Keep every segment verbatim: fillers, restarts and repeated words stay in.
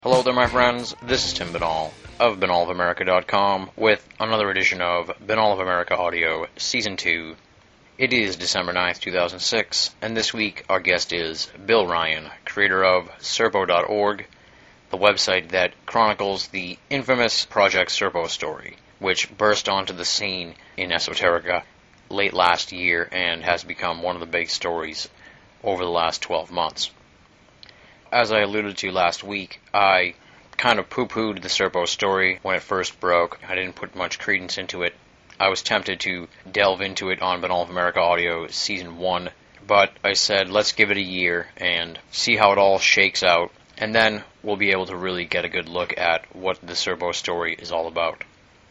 Hello there, my friends. This is Tim Binnall of Binnall of America dot com with another edition of Binnall of America Audio Season two. It is December ninth, two thousand six, and this week our guest is Bill Ryan, creator of Serpo dot org, the website that chronicles the infamous Project Serpo story, which burst onto the scene in Esoterica late last year and has become one of the big stories over the last twelve months. As I alluded to last week, I kind of poo-pooed the Serpo story when it first broke. I didn't put much credence into it. I was tempted to delve into it on Binnall of America Audio Season one, but I said, let's give it a year and see how it all shakes out, and then we'll be able to really get a good look at what the Serpo story is all about.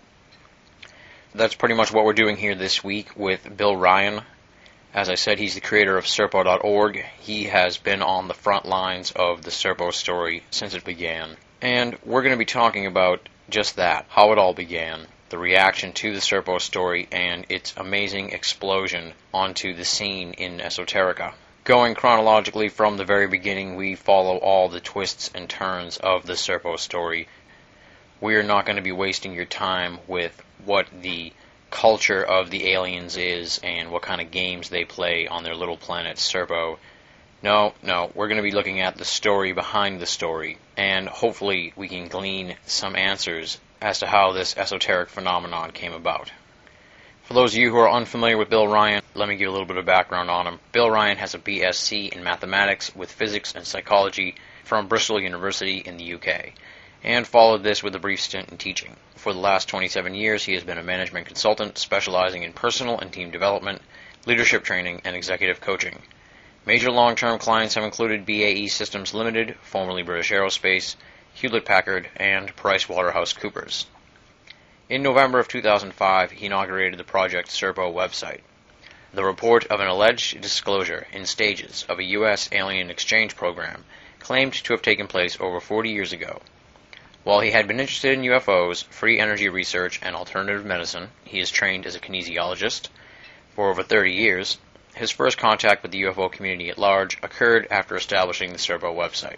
That's pretty much what we're doing here this week with Bill Ryan. As I said, he's the creator of Serpo dot org. He has been on the front lines of the Serpo story since it began. And we're going to be talking about just that, how it all began, the reaction to the Serpo story, and its amazing explosion onto the scene in Esoterica. Going chronologically from the very beginning, we follow all the twists and turns of the Serpo story. We are not going to be wasting your time with what the culture of the aliens is and what kind of games they play on their little planet Serpo. No, no, we're going to be looking at the story behind the story, and hopefully we can glean some answers as to how this esoteric phenomenon came about. For those of you who are unfamiliar with Bill Ryan, let me give a little bit of background on him. Bill Ryan has a B S c in mathematics with physics and psychology from Bristol University in the U K, and followed this with a brief stint in teaching. For the last twenty-seven years, he has been a management consultant specializing in personal and team development, leadership training, and executive coaching. Major long-term clients have included B A E Systems Limited, formerly British Aerospace, Hewlett-Packard, and PricewaterhouseCoopers. In November of two thousand five, he inaugurated the Project Serpo website. The report of an alleged disclosure in stages of a U S alien exchange program claimed to have taken place over forty years ago. While he had been interested in U F Os, free energy research, and alternative medicine, he is trained as a kinesiologist for over thirty years. His first contact with the U F O community at large occurred after establishing the Serpo website.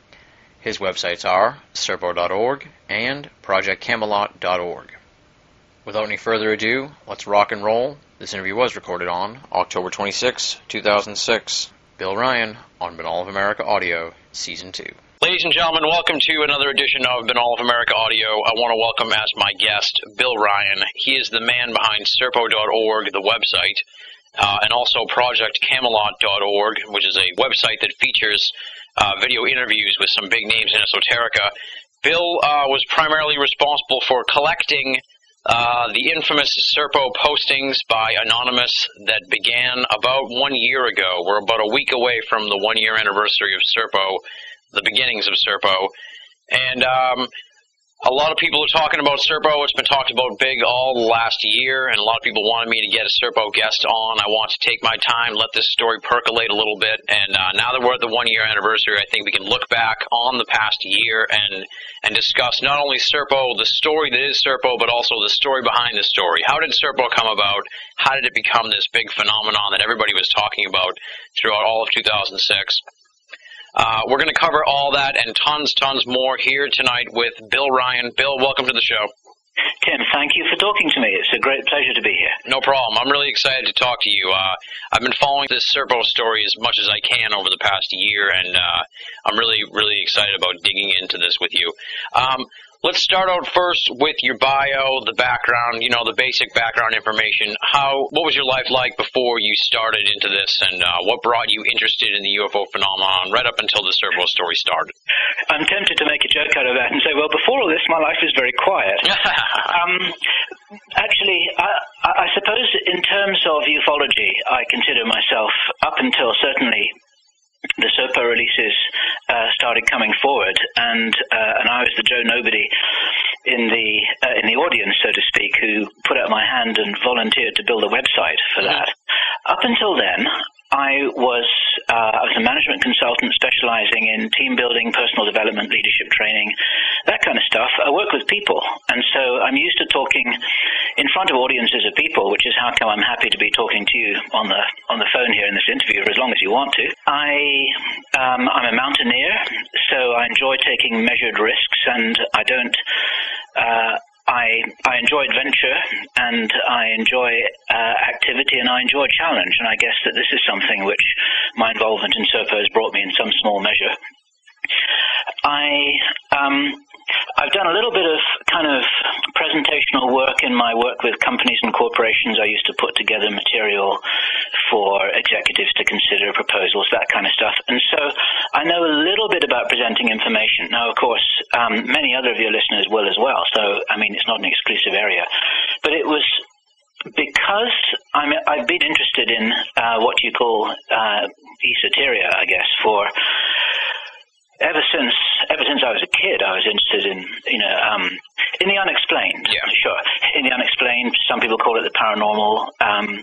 His websites are Serpo dot org and Project Camelot dot org. Without any further ado, let's rock and roll. This interview was recorded on October twenty-sixth, two thousand six. Bill Ryan on Binnall of America Audio, Season two. Ladies and gentlemen, welcome to another edition of Binnall of America Audio. I want to welcome as my guest Bill Ryan. He is the man behind Serpo dot org, the website, uh, and also Project Camelot dot org, which is a website that features uh, video interviews with some big names in Esoterica. Bill uh, was primarily responsible for collecting uh, the infamous Serpo postings by Anonymous that began about one year ago. We're about a week away from the one-year anniversary of Serpo, the beginnings of Serpo, and um, a lot of people are talking about Serpo. It's been talked about big all the last year, and a lot of people wanted me to get a Serpo guest on. I want to take my time, let this story percolate a little bit, and uh, now that we're at the one-year anniversary, I think we can look back on the past year and and discuss not only Serpo, the story that is Serpo, but also the story behind the story. How did Serpo come about? How did it become this big phenomenon that everybody was talking about throughout all of two thousand six? Uh, we're going to cover all that and tons, tons more here tonight with Bill Ryan. Bill, welcome to the show. Tim, thank you for talking to me. It's a great pleasure to be here. No problem. I'm really excited to talk to you. Uh, I've been following this Serpo story as much as I can over the past year, and uh, I'm really, really excited about digging into this with you. Um, Let's start out first with your bio, the background, you know, the basic background information. How, what was your life like before you started into this, and uh, what brought you interested in the U F O phenomenon right up until the Serpo story started? I'm tempted to make a joke out of that and say, well, before all this, my life was very quiet. um, actually, I, I suppose in terms of ufology, I consider myself, up until certainly the Serpo releases uh, started coming forward, and uh, and I was the Joe Nobody in the uh, in the audience, so to speak, who put out my hand and volunteered to build a website for mm-hmm. that. Up until then, I was uh, I was a management consultant specializing in team building, personal development, leadership training, that kind of stuff. I work with people, and so I'm used to talking in front of audiences of people, which is how come I'm happy to be talking to you on the on the phone here in this interview for as long as you want to. I um, I'm a mountaineer, so I enjoy taking measured risks, and I don't. Uh, I I enjoy adventure, and I enjoy uh, activity, and I enjoy challenge, and I guess that this is something which my involvement in SERPA has brought me in some small measure. I um, I've done a little bit of kind of presentational work in my work with companies and corporations. I used to put together material for executives to consider proposals, that kind of stuff. And so I know a little bit about presenting information. Now, of course, um, many other of your listeners will as well. So, I mean, it's not an exclusive area. But it was because I'm, I've been interested in uh, what you call uh, esoteria, I guess, for... Ever since ever since I was a kid, I was interested in, you know, um, in the unexplained. Yeah. Sure. In the unexplained, some people call it the paranormal. Um,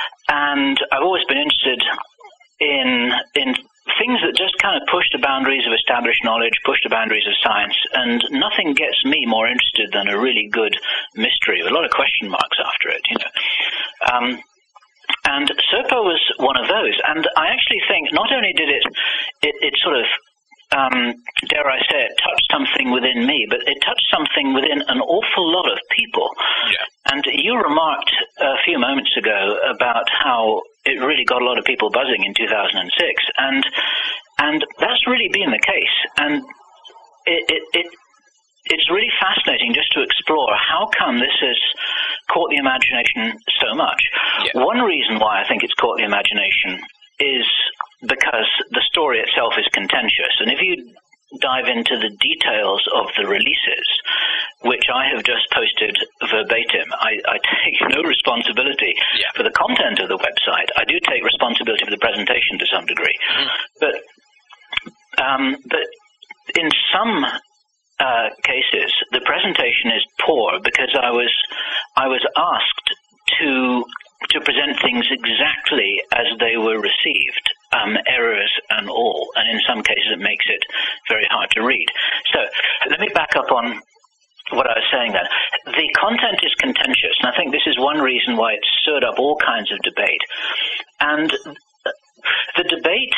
and I've always been interested in in things that just kind of push the boundaries of established knowledge, push the boundaries of science. And nothing gets me more interested than a really good mystery with a lot of question marks after it, you know. Um, and SERPA was one of those. And I actually think not only did it, it, it sort of Um, dare I say it, touched something within me, but it touched something within an awful lot of people. Yeah. And you remarked a few moments ago about how it really got a lot of people buzzing in two thousand six, and and that's really been the case. And it, it, it it's really fascinating just to explore how come this has caught the imagination so much. Yeah. One reason why I think it's caught the imagination is because the story itself is contentious. And if you dive into the details of the releases, which I have just posted verbatim, I, I take no responsibility yeah. for the content of the website. I do take responsibility for the presentation to some degree. Mm-hmm. But, um, but in some uh, cases, the presentation is poor because I was I was asked to to present things exactly as they were received, um, errors and all, and in some cases it makes it very hard to read. So let me back up on what I was saying then. The content is contentious, and I think this is one reason why it's stirred up all kinds of debate. And the debate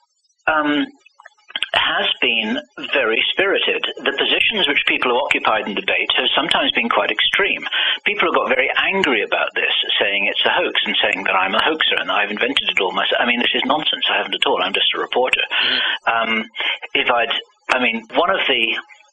um, has been very spirited. The positions which people have occupied in debate have sometimes been quite extreme. People have got very angry about this, saying it's a hoax and saying that I'm a hoaxer and I've invented it all myself. I mean, this is nonsense. I haven't at all. I'm just a reporter. Mm-hmm. Um, if I'd, I mean, one of the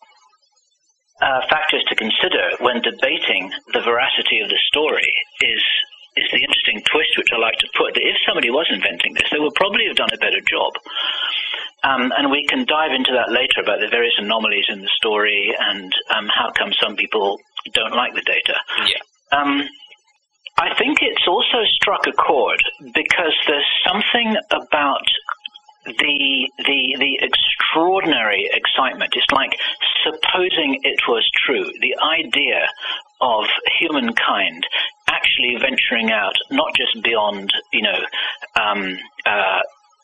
uh, factors to consider when debating the veracity of the story is is the interesting twist which I like to put, that if somebody was inventing this, they would probably have done a better job. Um, and we can dive into that later about the various anomalies in the story and um, how come some people don't like the data. Yeah. Um, I think it's also struck a chord because there's something about the the the extraordinary excitement. It's like supposing it was true. The idea of humankind actually venturing out, not just beyond, you know, um, uh,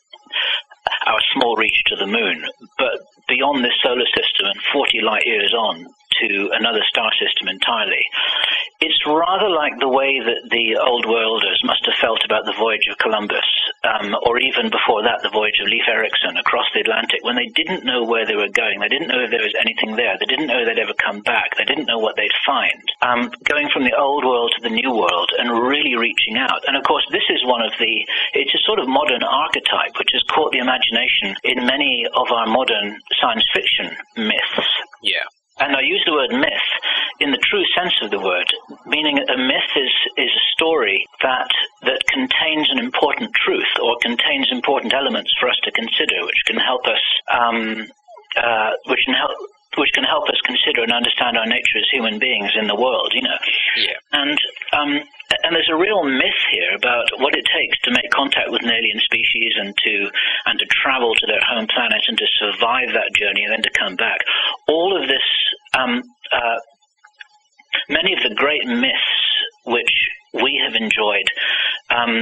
our small reach to the moon, but beyond this solar system and forty light years on to another star system entirely. It's rather like the way that the old worlders must have felt about the voyage of Columbus, um, or even before that, the voyage of Leif Erikson across the Atlantic, when they didn't know where they were going. They didn't know if there was anything there. They didn't know they'd ever come back. They didn't know what they'd find. Um, going from the old world to the new world and really reaching out. And of course, this is one of the, it's a sort of modern archetype which has caught the imagination in many of our modern science fiction myths. Yeah. And I use the word myth in the true sense of the word, meaning a myth is, is a story that that contains an important truth or contains important elements for us to consider, which can help us, um, uh, which can help, which can help us consider and understand our nature as human beings in the world. You know, yeah. And um, and there's a real myth here about what it takes to make contact with an alien species and to and to travel to their home planet and to survive that journey and then to come back. All of this, um, uh, many of the great myths which we have enjoyed um,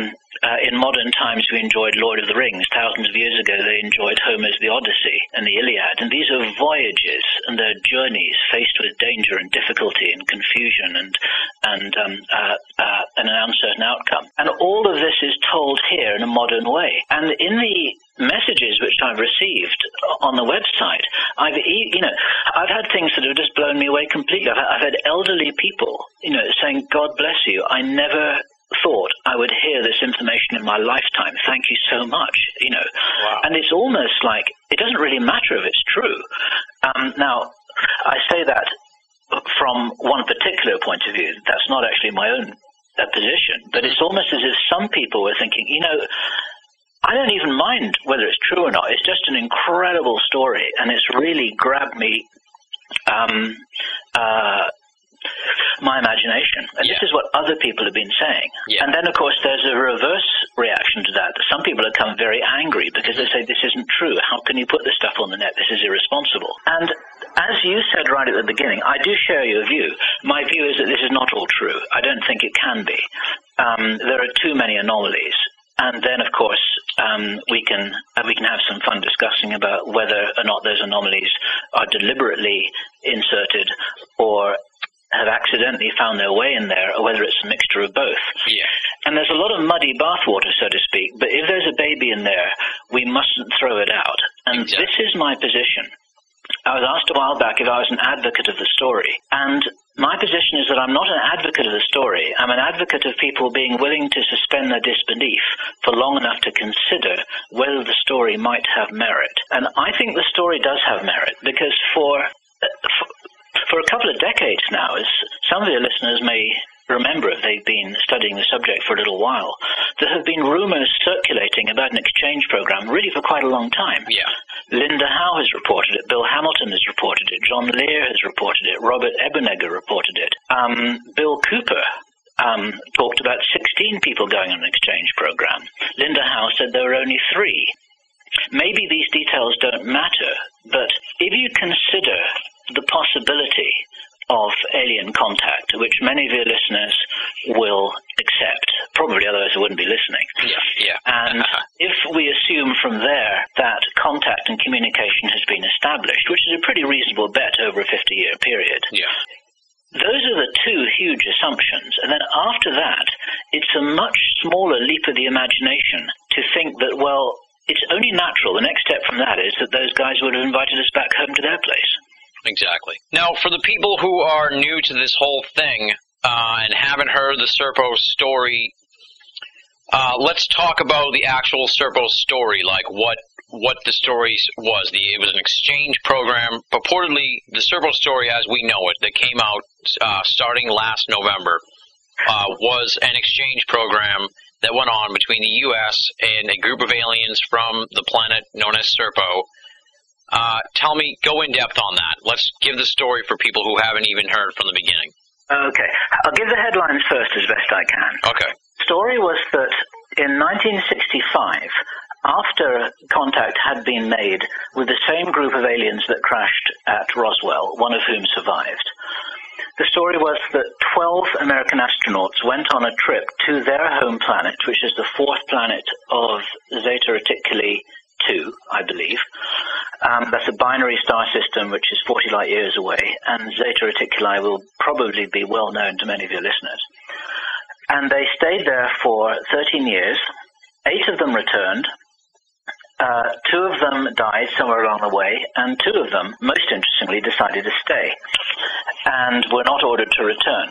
uh, in modern times we enjoyed Lord of the Rings. Thousands of years ago they enjoyed Homer's The Odyssey and the Iliad. And these are voyages and they're journeys faced with danger and difficulty and confusion and and um, uh, uh, and an uncertain outcome. And all of this is told here in a modern way. And in the messages which I've received on the website, I've you know I've had things that have just blown me away completely. I've, I've had elderly people, you know, saying, "God bless you. I never thought I would hear this information in my lifetime. Thank you so much." You know, wow. And it's almost like it doesn't really matter if it's true. Um, now, I say that from one particular point of view. That's not actually my own uh, position, but it's almost as if some people were thinking, you know, I don't even mind whether it's true or not. It's just an incredible story, and it's really grabbed me, um, uh, my imagination. And yeah. This is what other people have been saying. Yeah. And then, of course, there's a reverse reaction to that. Some people have come very angry because they say, this isn't true. How can you put this stuff on the net? This is irresponsible. And as you said right at the beginning, I do share your view. My view is that this is not all true. I don't think it can be. Um, there are too many anomalies. And then, of course, um, we can uh, we can have some fun discussing about whether or not those anomalies are deliberately inserted or have accidentally found their way in there, or whether it's a mixture of both. Yeah. And there's a lot of muddy bathwater, so to speak, but if there's a baby in there, we mustn't throw it out. And exactly. This is my position. I was asked a while back if I was an advocate of the story, and my position is that I'm not an advocate of the story. I'm an advocate of people being willing to suspend their disbelief for long enough to consider whether the story might have merit. And I think the story does have merit, because for, for, for a couple of decades now, as some of your listeners may remember if they've been studying the subject for a little while, there have been rumors circulating about an exchange program really for quite a long time. Yeah. Linda Howe has reported it, Bill Hamilton has reported it, John Lear has reported it, Robert Ebenegger reported it. Um, Bill Cooper um, talked about sixteen people going on an exchange program. Linda Howe said there were only three. Maybe these details don't matter, but if you consider the possibility of alien contact, which many of your listeners will accept, probably otherwise they wouldn't be listening. Yeah, yeah. And if we assume from there that contact and communication has been established, which is a pretty reasonable bet over a fifty-year period, yeah. Those are the two huge assumptions. And then after that, it's a much smaller leap of the imagination to think that, well, it's only natural. The next step from that is that those guys would have invited us back home to their place. Exactly. Now, for the people who are new to this whole thing uh, and haven't heard the Serpo story, uh, let's talk about the actual Serpo story, like what what the story was. The, it was an exchange program. Purportedly, the Serpo story as we know it, that came out uh, starting last November, uh, was an exchange program that went on between the U S and a group of aliens from the planet known as Serpo. Uh, tell me, go in depth on that. Let's give the story for people who haven't even heard from the beginning. Okay. I'll give the headlines first as best I can. Okay. The story was that in nineteen sixty-five, after contact had been made with the same group of aliens that crashed at Roswell, one of whom survived, the story was that twelve American astronauts went on a trip to their home planet, which is the fourth planet of Zeta Reticuli two, I believe. Um, that's a binary star system which is forty light years away, and Zeta Reticuli will probably be well known to many of your listeners. And they stayed there for thirteen years. Eight of them returned. Uh, two of them died somewhere along the way, and two of them, most interestingly, decided to stay and were not ordered to return.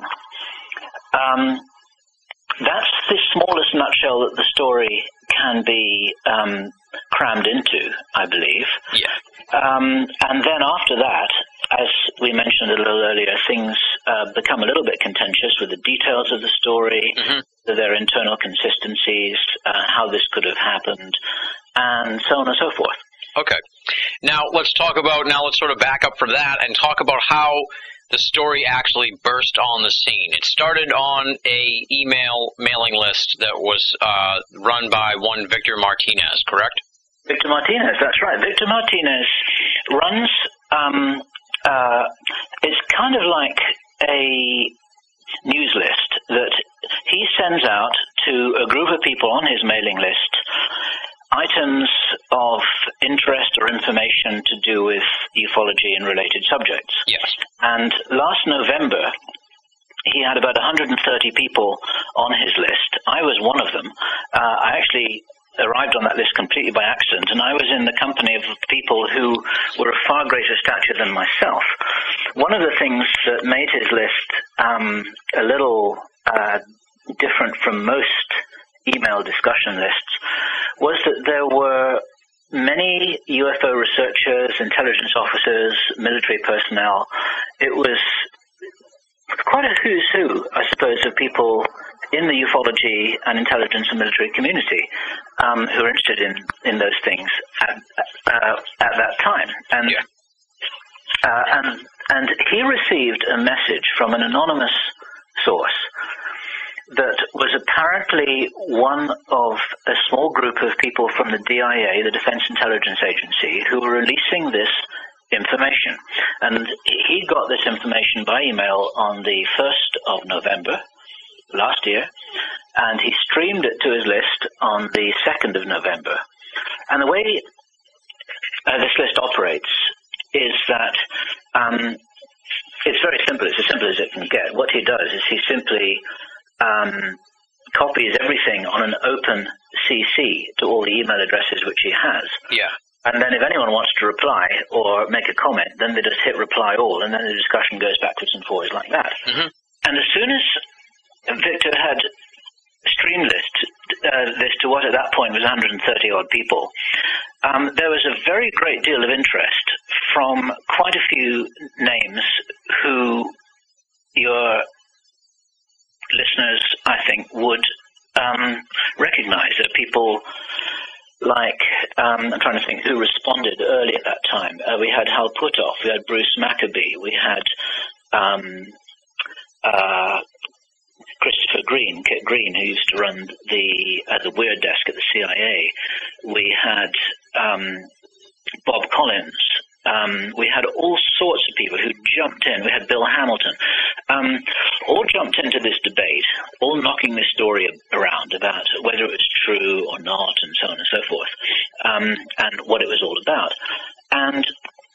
Um, that's the smallest nutshell that the story can be um, crammed into, I believe. Yeah. Um, and then after that, as we mentioned a little earlier, things uh, become a little bit contentious with the details of the story, mm-hmm. their internal consistencies, uh, how this could have happened, and so on and so forth. Okay. Now let's talk about, now let's sort of back up for that and talk about how the story actually burst on the scene. It started on a email mailing list that was uh, run by one Victor Martinez, correct? Victor Martinez, that's right. Victor Martinez runs, um, uh, it's kind of like a news list that he sends out to a group of people on his mailing list items of interest or information to do with ufology and related subjects. Yes. And last November, he had about one hundred thirty people on his list. I was one of them. Uh, I actually arrived on that list completely by accident, and I was in the company of people who were of far greater stature than myself. One of the things that made his list um, a little uh, different from most email discussion lists was that there were many U F O researchers, intelligence officers, military personnel. It was quite a who's who, I suppose, of people in the ufology and intelligence and military community um, who are interested in, in those things at, uh, at that time. And, yeah. uh, and, and he received a message from an anonymous source that was apparently one of a small group of people from the D I A, the Defense Intelligence Agency, who were releasing this information. And he got this information by email on the first of November last year, and he streamed it to his list on the second of November. And the way uh, this list operates is that um, it's very simple. It's as simple as it can get. What he does is he simply um, copies everything on an open C C to all the email addresses which he has. Yeah. And then if anyone wants to reply or make a comment, then they just hit reply all, and then the discussion goes backwards and forwards like that. Mm-hmm. And as soon as Victor had streamed this to, uh, this to what at that point was one hundred thirty odd people, um, there was a very great deal of interest from quite a few names who your listeners, I think, would um, recognize. There are people like, um, I'm trying to think who responded early at that time. Uh, we had Hal Puthoff, we had Bruce Maccabee, we had um, uh, Christopher Green, Kit Green, who used to run the uh, the Weird Desk at the C I A. We had um, Bob Collins. Um, we had all sorts of people who jumped in. We had Bill Hamilton. Um, all jumped into this debate, all knocking this story around about whether it was true or not, and so on and so forth, um, and what it was all about. And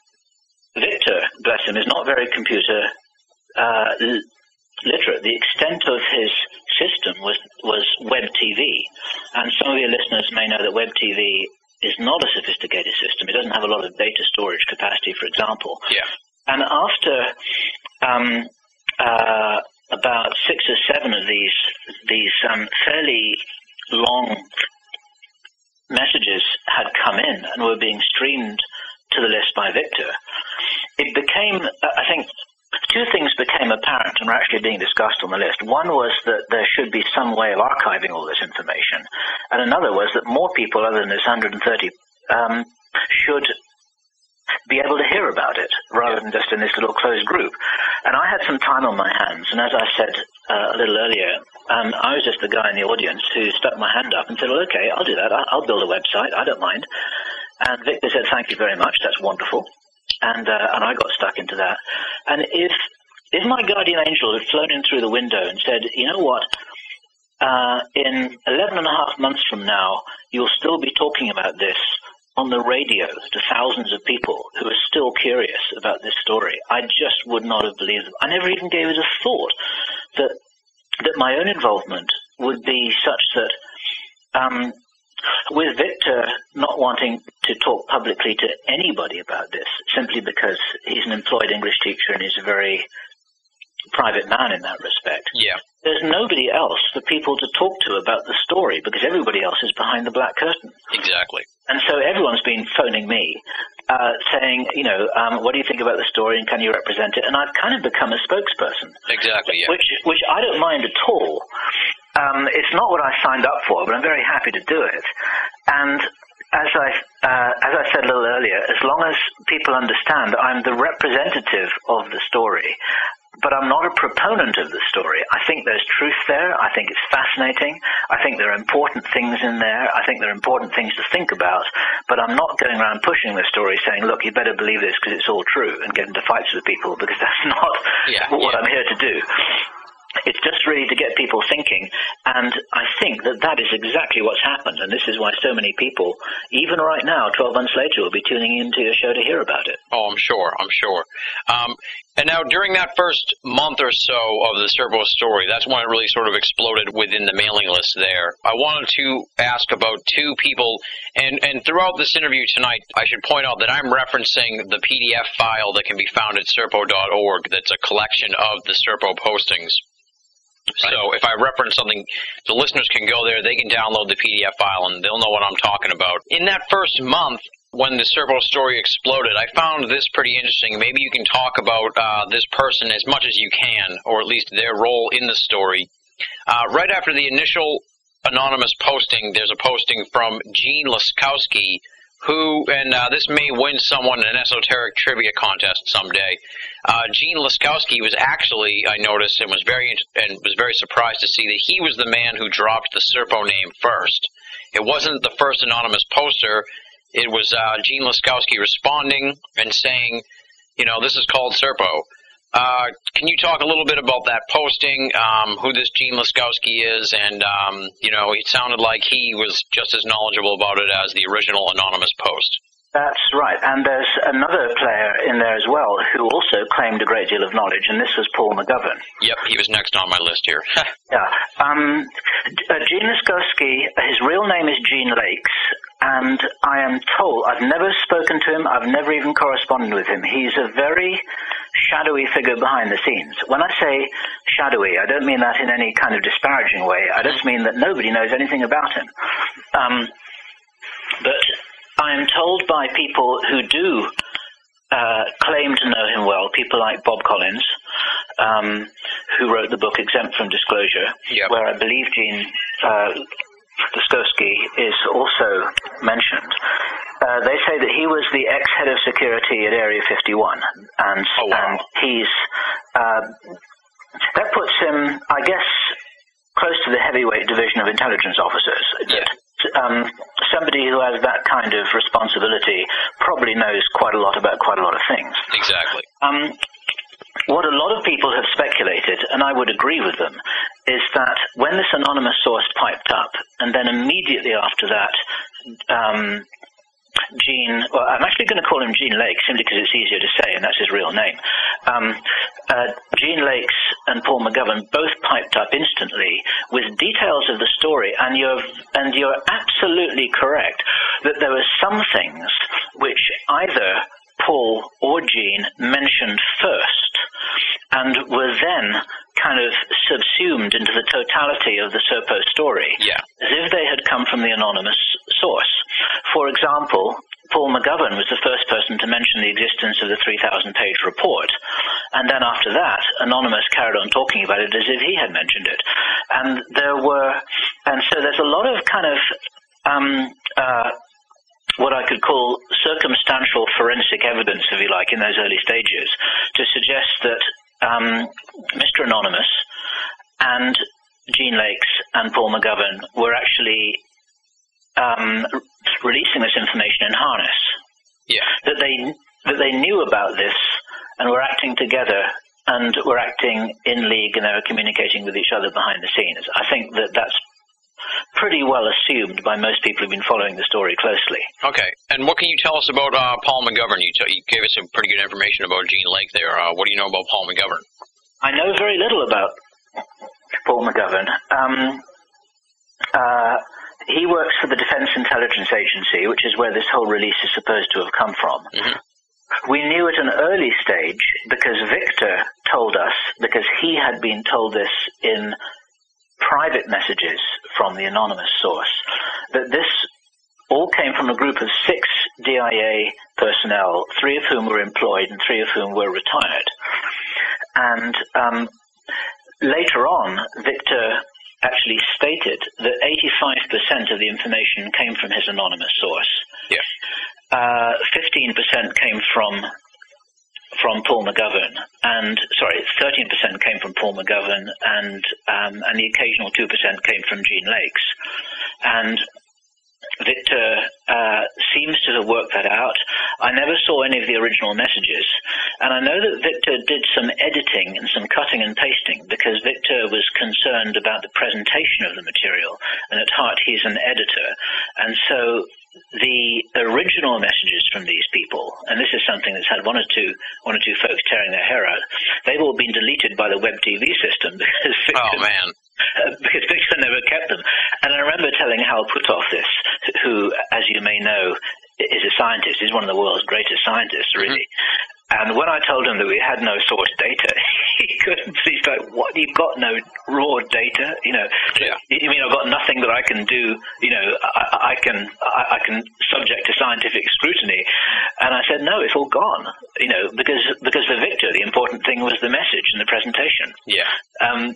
Victor, bless him, is not very computer uh, literate. The extent of his system was, was web T V. And some of your listeners may know that web T V is not a sophisticated system. It doesn't have a lot of data storage capacity, for example. Yeah. And after um, uh, about six or seven of these these um, fairly long messages had come in and were being streamed to the list by Victor, it became, I think, two things became apparent and were actually being discussed on the list. One was that there should be some way of archiving all this information, and another was that more people other than this one hundred thirty um, should be able to hear about it rather than just in this little closed group. And I had some time on my hands, and as I said uh, a little earlier, um, I was just the guy in the audience who stuck my hand up and said, well, okay, I'll do that. I'll build a website. I don't mind. And Victor said, thank you very much. That's wonderful. And uh, and I got stuck into that. And if if my guardian angel had flown in through the window and said, you know what, uh, in eleven and a half months from now, you'll still be talking about this on the radio to thousands of people who are still curious about this story, I just would not have believed them. I never even gave it a thought that that my own involvement would be such that um, with Victor not wanting to talk publicly to anybody about this, simply because he's an employed English teacher and he's a very private man in that respect. Yeah. There's nobody else for people to talk to about the story because everybody else is behind the black curtain. Exactly. And so everyone's been phoning me, uh, saying, you know, um, what do you think about the story and can you represent it? And I've kind of become a spokesperson. Exactly, yeah. Which, which I don't mind at all. Um, it's not what I signed up for, but I'm very happy to do it. And as I, uh, as I said a little earlier, as long as people understand I'm the representative of the story, but I'm not a proponent of the story. I think there's truth there. I think it's fascinating. I think there are important things in there. I think there are important things to think about. But I'm not going around pushing the story saying, look, you better believe this because it's all true and get into fights with people because that's not yeah, what yeah. I'm here to do. it's just really to get people thinking, and I think that that is exactly what's happened, and this is why so many people, even right now, twelve months later, will be tuning into your show to hear about it. Oh, I'm sure, I'm sure. Um, and now, during that first month or so of the Serpo story, that's when it really sort of exploded within the mailing list there. I wanted to ask about two people, and, and throughout this interview tonight, I should point out that I'm referencing the P D F file that can be found at serpo dot org that's a collection of the Serpo postings. Right. So if I reference something, the listeners can go there, they can download the P D F file, and they'll know what I'm talking about. In that first month, when the Serpo story exploded, I found this pretty interesting. Maybe you can talk about uh, this person as much as you can, or at least their role in the story. Uh, right after the initial anonymous posting, there's a posting from Gene Laskowski, who, and uh, this may win someone an esoteric trivia contest someday. Uh, Gene Laskowski was actually, I noticed, and was very and was very surprised to see that he was the man who dropped the Serpo name first. It wasn't the first anonymous poster. It was uh, Gene Laskowski responding and saying, you know, this is called Serpo. Uh, can you talk a little bit about that posting, um, who this Gene Laskowski is, and, um, you know, it sounded like he was just as knowledgeable about it as the original anonymous post. That's right, and there's another player in there as well who also claimed a great deal of knowledge, and this was Paul McGovern. Yep, he was next on my list here. yeah, um, uh, Gene Laskowski, his real name is Gene Lakes, and I am told, I've never spoken to him, I've never even corresponded with him. He's a very shadowy figure behind the scenes. When I say shadowy, I don't mean that in any kind of disparaging way. I just mean that nobody knows anything about him. Um, but I am told by people who do uh, claim to know him well, people like Bob Collins, um, who wrote the book Exempt from Disclosure, yep. where I believe Gene uh, Laskowski is also mentioned. Uh, they say that he was the ex-head of security at Area fifty-one, and, oh, wow. and he's uh, that puts him, I guess, close to the heavyweight division of intelligence officers. Yeah. Um, somebody who has that kind of responsibility probably knows quite a lot about quite a lot of things. Exactly. Um, what a lot of people have speculated, and I would agree with them, is that when this anonymous source piped up, and then immediately after that, um, Gene, well, I'm actually going to call him Gene Lakes simply because it's easier to say, and that's his real name. Um, uh, Gene Lakes and Paul McGovern both piped up instantly with details of the story, and you're and you're absolutely correct that there were some things which either Paul or Gene mentioned first and were then kind of subsumed into the totality of the Serpo story, yeah. as if they had come from the anonymous source. For example, Paul McGovern was the first person to mention the existence of the three thousand page report, and then after that, Anonymous carried on talking about it as if he had mentioned it. And there were, and so there's a lot of kind of um, uh, what I could call circumstantial forensic evidence, if you like, in those early stages, to suggest that um, Mister Anonymous and Gene Lakes and Paul McGovern were actually um, releasing this information in harness. Yeah. That they that they knew about this and were acting together and were acting in league, and they were communicating with each other behind the scenes. I think that that's pretty well assumed by most people who've been following the story closely. Okay. And what can you tell us about uh, Paul McGovern? You, t- you gave us some pretty good information about Gene Lake there. Uh, what do you know about Paul McGovern? I know very little about Paul McGovern. Um, uh, he works for the Defense Intelligence Agency, which is where this whole release is supposed to have come from. Mm-hmm. We knew at an early stage because Victor told us, because he had been told this in private messages from the anonymous source, that this all came from a group of six D I A personnel, three of whom were employed and three of whom were retired. And um, later on, Victor actually stated that eighty-five percent of the information came from his anonymous source. Yeah. Uh, fifteen percent came from from Paul McGovern, and sorry, thirteen percent came from Paul McGovern, and um, and the occasional two percent came from Gene Lakes. And Victor uh, seems to have worked that out. I never saw any of the original messages. And I know that Victor did some editing and some cutting and pasting because Victor was concerned about the presentation of the material, and at heart he's an editor. And so the original messages from these people, and this is something that's had one or two one or two folks tearing their hair out, they've all been deleted by the web T V system because Victor, oh man uh, because Victor never kept them. And I remember telling Hal Puthoff this, who, as you may know, is a scientist. He's one of the world's greatest scientists, really. Mm-hmm. And when I told him that we had no source data, he couldn't. He's like, "What? You've got no raw data? You know, yeah. you mean I've got nothing that I can do? You know, I, I can I, I can subject to scientific scrutiny?" And I said, "No, it's all gone. You know, because because for Victor, the important thing was the message and the presentation." Yeah. Um,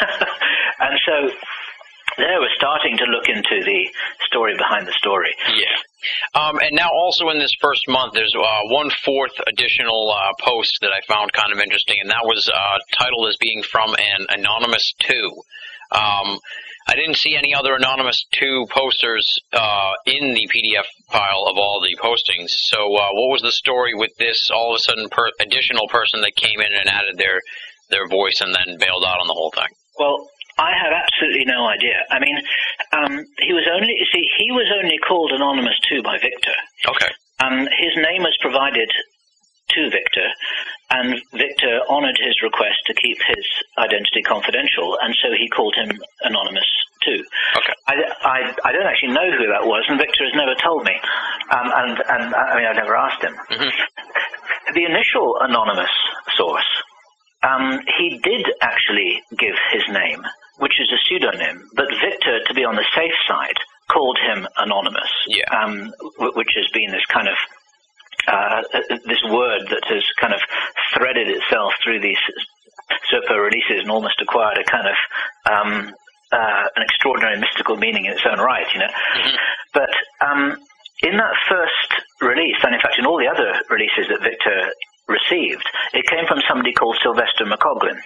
and so there we're starting to look into the story behind the story. Yeah. Um, and now also in this first month, there's uh, one fourth additional uh, post that I found kind of interesting, and that was uh, titled as being from an Anonymous two. Um, I didn't see any other Anonymous two posters uh, in the P D F file of all the postings. So uh, what was the story with this all of a sudden per- additional person that came in and added their, their voice and then bailed out on the whole thing? Well, I have absolutely no idea. I mean, um, he was only, you see, he was only called Anonymous two by Victor. Okay. Um, his name was provided to Victor, and Victor honored his request to keep his identity confidential, and so he called him Anonymous two. Okay. I, I, I don't actually know who that was, and Victor has never told me. Um, and, and, I mean, I've never asked him. Mm-hmm. The initial Anonymous source, um, he did actually give his name, which is a pseudonym, but Victor, to be on the safe side, called him Anonymous, yeah. um, which has been this kind of uh, this word that has kind of threaded itself through these Serpo releases and almost acquired a kind of um, uh, an extraordinary mystical meaning in its own right, you know. Mm-hmm. But um, in that first release, and in fact in all the other releases that Victor received, it came from somebody called Sylvester McCoglin.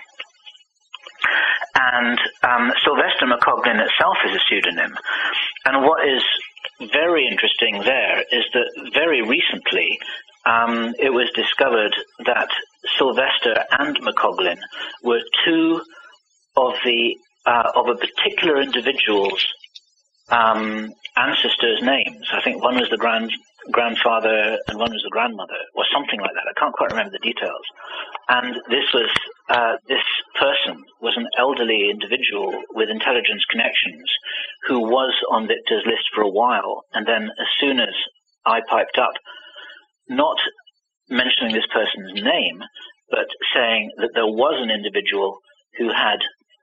And um, Sylvester McCoglin itself is a pseudonym. And what is very interesting there is that very recently um, it was discovered that Sylvester and McCoglin were two of the uh, of a particular individual's um, ancestors' names. I think one was the grand grandfather and one was the grandmother, or something like that. I can't quite remember the details. And this was uh, this person was an elderly individual with intelligence connections who was on Victor's list for a while, and then as soon as I piped up, not mentioning this person's name, but saying that there was an individual who had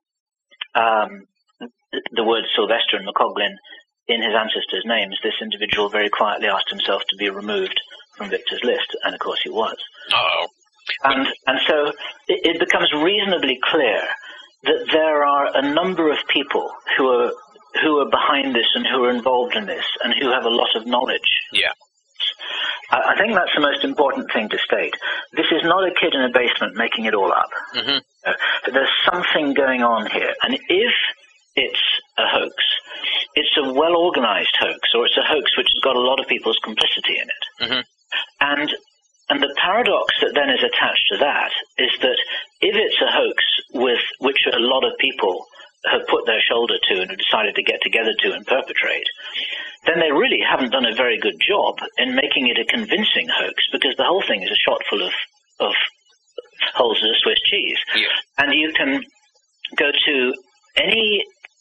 um, the words Sylvester and McCoglin in his ancestors' names, this individual very quietly asked himself to be removed from Victor's list, and of course he was. Uh-oh. And, and so it, it becomes reasonably clear that there are a number of people who are who are behind this and who are involved in this and who have a lot of knowledge. Yeah. I, I think that's the most important thing to state. This is not a kid in a basement making it all up. Mm-hmm. Uh, there's something going on here. And if it's a hoax, it's a well-organized hoax, or it's a hoax which has got a lot of people's complicity in it. Mm-hmm. And and the paradox that then is attached to that is that if it's a hoax with which a lot of people have put their shoulder to and have decided to get together to and perpetrate, then they really haven't done a very good job in making it a convincing hoax, because the whole thing is a shot full of, of holes in a Swiss cheese. Yeah. And you can go to any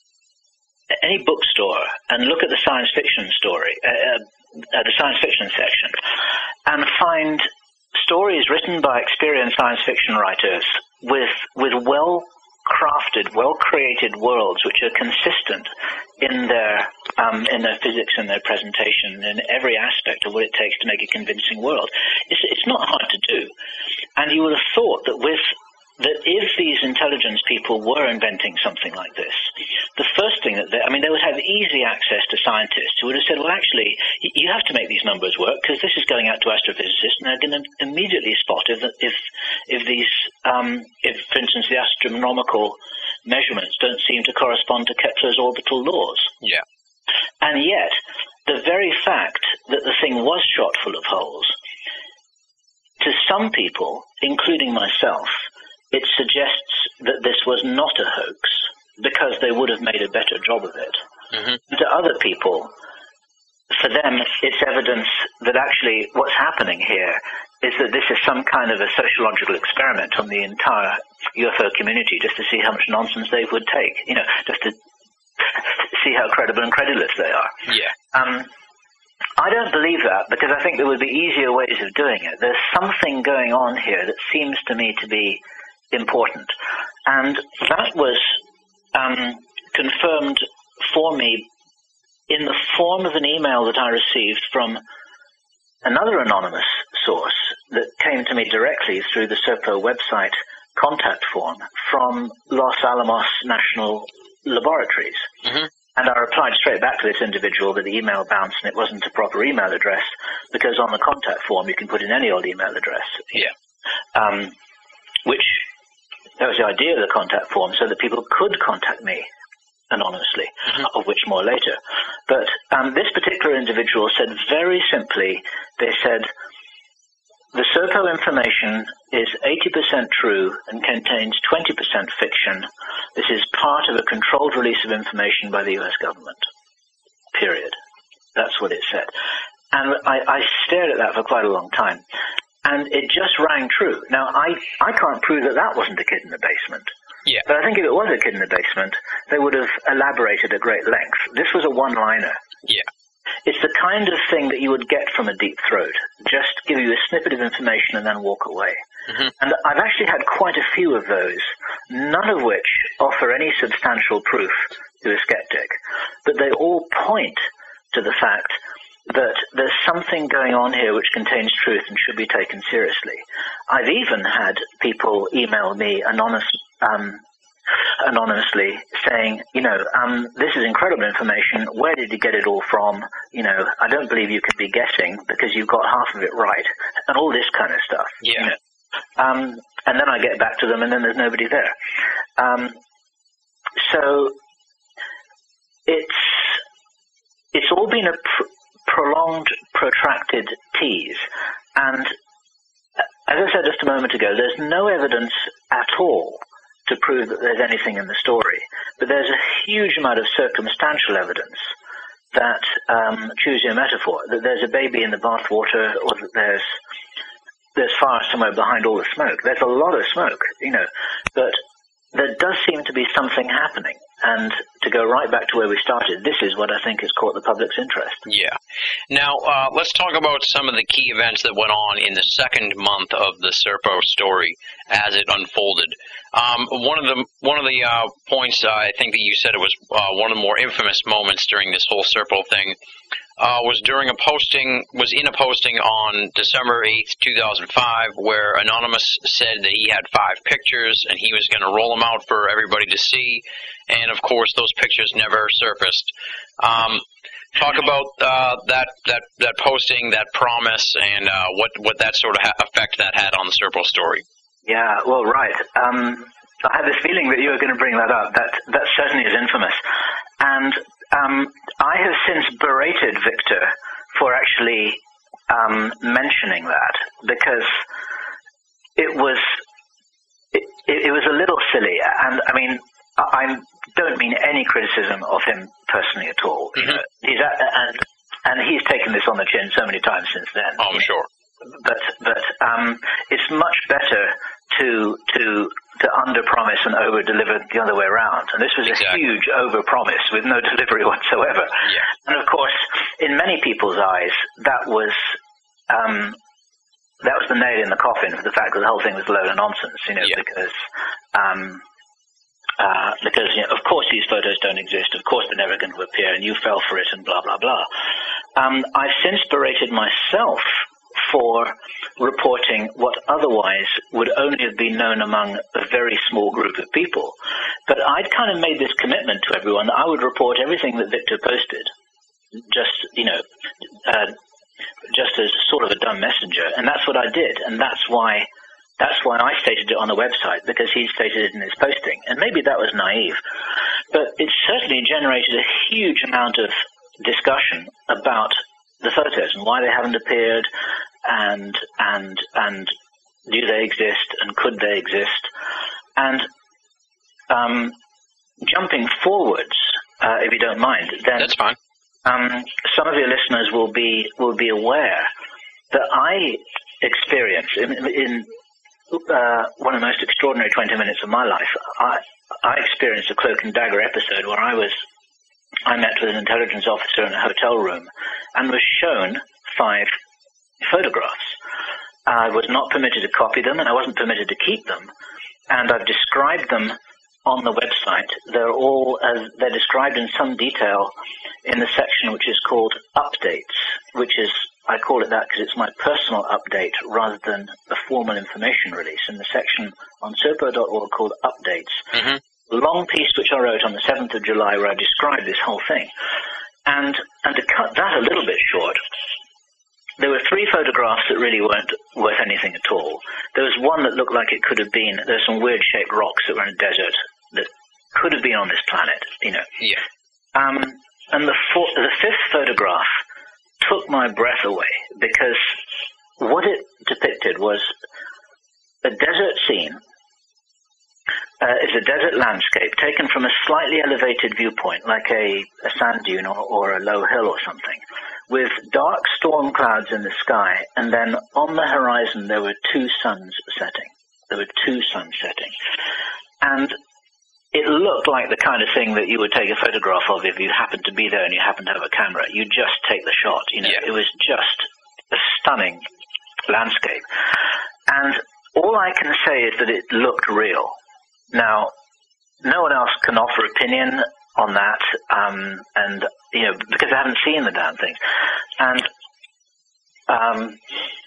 any bookstore and look at the science fiction story, uh, uh, the science fiction section, and find stories written by experienced science fiction writers with with well crafted, well created worlds which are consistent in their um, in their physics and their presentation, in every aspect of what it takes to make a convincing world. It's it's not hard to do, and you would have thought that with that if these intelligence people were inventing something like this, the first thing that they, I mean, they would have easy access to scientists who would have said, well, actually, you have to make these numbers work because this is going out to astrophysicists, and they're going to immediately spot if, if, if these, um, if, for instance, the astronomical measurements don't seem to correspond to Kepler's orbital laws. Yeah. And yet, the very fact that the thing was shot full of holes to some people, including myself, it suggests that this was not a hoax because they would have made a better job of it. Mm-hmm. To other people, for them, it's evidence that actually what's happening here is that this is some kind of a sociological experiment on the entire U F O community, just to see how much nonsense they would take, you know, just to see how credible and credulous they are. Yeah. Um, I don't believe that, because I think there would be easier ways of doing it. There's something going on here that seems to me to be important. And that was um, confirmed for me in the form of an email that I received from another anonymous source that came to me directly through the SERPO website contact form from Los Alamos National Laboratories. Mm-hmm. And I replied straight back to this individual that the email bounced and it wasn't a proper email address, because on the contact form you can put in any old email address. Yeah. Um, which, that was the idea of the contact form, so that people could contact me anonymously, mm-hmm. of which more later. But um, this particular individual said very simply, they said, the SERPO information is eighty percent true and contains twenty percent fiction. This is part of a controlled release of information by the U S government. Period. That's what it said. And I, I stared at that for quite a long time. And it just rang true. Now, I, I can't prove that that wasn't a kid in the basement. Yeah. But I think if it was a kid in the basement, they would have elaborated at great length. This was a one-liner. Yeah. It's the kind of thing that you would get from a deep throat. Just give you a snippet of information and then walk away. Mm-hmm. And I've actually had quite a few of those, none of which offer any substantial proof to a skeptic. But they all point to the fact that there's something going on here which contains truth and should be taken seriously. I've even had people email me anonymous, um, anonymously saying, you know, um, this is incredible information. Where did you get it all from? You know, I don't believe you can be guessing because you've got half of it right, and all this kind of stuff. Yeah. You know? Um, and then I get back to them, and then there's nobody there. Um, so it's it's all been a pr- prolonged, protracted tease, and as I said just a moment ago, there's no evidence at all to prove that there's anything in the story. But there's a huge amount of circumstantial evidence that, um, choose your metaphor, that there's a baby in the bathwater, or that there's there's fire somewhere behind all the smoke. There's a lot of smoke, you know, but there does seem to be something happening. And to go right back to where we started, this is what I think has caught the public's interest. Yeah. Now, uh, let's talk about some of the key events that went on in the second month of the SERPO story as it unfolded. Um, one of the one of the uh, points uh, I think that you said it was uh, one of the more infamous moments during this whole SERPO thing uh, was during a posting, was in a posting on December eighth, two thousand five, where Anonymous said that he had five pictures and he was going to roll them out for everybody to see. And, of course, those pictures never surfaced. Um, talk about uh, that, that that posting, that promise, and uh, what, what that sort of ha- effect that had on the SERPO story. Yeah, well, right. Um, I had this feeling that you were going to bring that up. That, that certainly is infamous. And um, I have since berated Victor for actually um, mentioning that, because it was, it, it was a little silly. And, I mean, I don't mean any criticism of him personally at all. Mm-hmm. You know, he's at, and and he's taken this on the chin so many times since then. Oh, I'm sure. But but um, it's much better to to to under-promise and over-deliver the other way around. And this was exactly. a huge over-promise with no delivery whatsoever. Yeah. And of course, in many people's eyes, that was um, that was the nail in the coffin for the fact that the whole thing was a load of nonsense. You know, yeah. because. Um, Uh, because, you know, of course these photos don't exist, of course they're never going to appear, and you fell for it, and blah, blah, blah. Um, I've since berated myself for reporting what otherwise would only have been known among a very small group of people. But I'd kind of made this commitment to everyone that I would report everything that Victor posted, just, you know, uh, just as sort of a dumb messenger, and that's what I did, and that's why... That's why I stated it on the website, because he stated it in his posting. And maybe that was naive, but it certainly generated a huge amount of discussion about the photos and why they haven't appeared, and and and do they exist, and could they exist? And um, jumping forwards, uh, if you don't mind, then that's fine. Um, some of your listeners will be will be aware that I experienced in, in uh, one of the most extraordinary twenty minutes of my life. I I experienced a cloak and dagger episode where I was I met with an intelligence officer in a hotel room and was shown five photographs. I was not permitted to copy them, and I wasn't permitted to keep them. And I've described them on the website. They're all uh, they're described in some detail in the section which is called Updates, which is, I call it that because it's my personal update rather than a formal information release, in the section on SOPO dot org called Updates. Mm-hmm. A long piece which I wrote on the seventh of July where I described this whole thing. And and to cut that a little bit short, there were three photographs that really weren't worth anything at all. There was one that looked like it could have been, there's some weird-shaped rocks that were in a desert that could have been on this planet, you know. Yeah. Um, and the, four, the fifth photograph took my breath away because what it depicted was a desert scene. Uh, it's a desert landscape taken from a slightly elevated viewpoint, like a, a sand dune or, or a low hill or something, with dark storm clouds in the sky, and then on the horizon there were two suns setting. There were two suns setting. And it looked like the kind of thing that you would take a photograph of if you happened to be there and you happened to have a camera. You just take the shot. You know, yeah. It was just a stunning landscape. And all I can say is that it looked real. Now, no one else can offer opinion on that, um, and you know, because I haven't seen the damn thing. And um,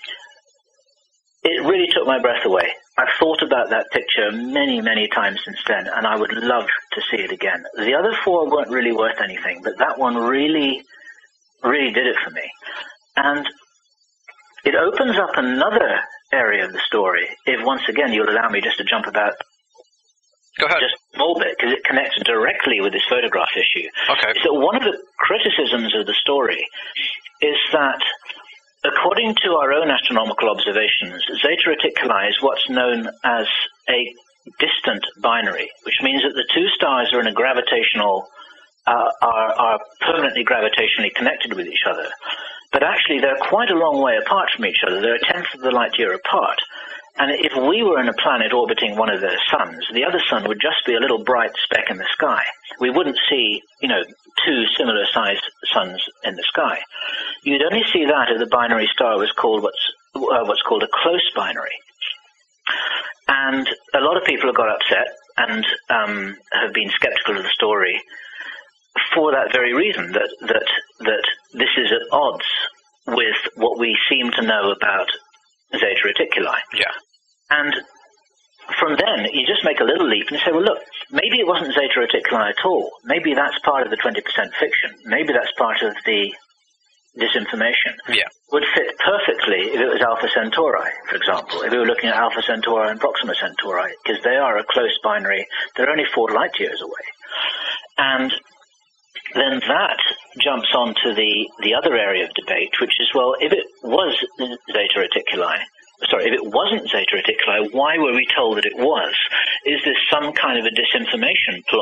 it really took my breath away. I've thought about that picture many, many times since then, and I would love to see it again. The other four weren't really worth anything, but that one really, really did it for me. And it opens up another area of the story, if once again you'll allow me just to jump about Go ahead. just a small bit, because it connects directly with this photograph issue. Okay. So one of the criticisms of the story is that, according to our own astronomical observations, Zeta Reticuli is what's known as a distant binary, which means that the two stars are in a gravitational, uh, are, are permanently gravitationally connected with each other. But actually, they're quite a long way apart from each other. They're a tenth of the light year apart. And if we were in a planet orbiting one of their suns, the other sun would just be a little bright speck in the sky. We wouldn't see, you know, two similar-sized suns in the sky. You'd only see that if the binary star was called what's uh, what's called a close binary. And a lot of people have got upset and um, have been skeptical of the story for that very reason, that that that this is at odds with what we seem to know about Zeta Reticuli. Yeah. And from then, you just make a little leap and you say, well, look, maybe it wasn't Zeta Reticuli at all. Maybe that's part of the twenty percent fiction. Maybe that's part of the disinformation. Yeah. Would fit perfectly if it was Alpha Centauri, for example, if we were looking at Alpha Centauri and Proxima Centauri, because they are a close binary. They're only four light years away. And then that jumps on to the, the other area of debate, which is, well, if it was Zeta Reticuli, sorry, if it wasn't Zeta Reticuli, why were we told that it was? Is this some kind of a disinformation plot?